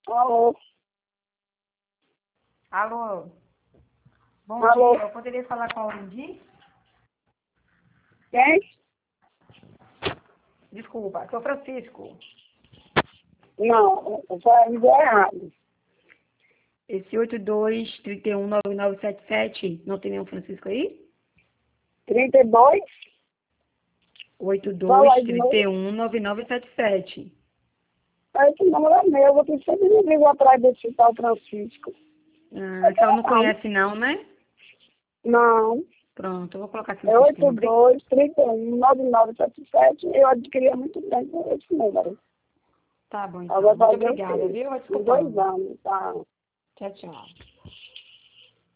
Alô? Alô? Bom Alô? dia, eu poderia falar com a Aurindy? Quem? Desculpa, sou Francisco. Não, eu falei errado. Esse 82319977, não tem nenhum Francisco aí? 32? Fala aí de novo. 82319977. Esse número é meu, você sempre me liga atrás desse tal Francisco. Ah, que ela não conhece não, né? Não, Pronto, eu vou colocar aqui é no sistema. 82319977. Eu adquiri há muito tempo esse número. Tá bom, então. Agora Muito fazer o obrigada, quê? viu? Vai Por 2 desculpando. anos, tá? Tchau, tchau.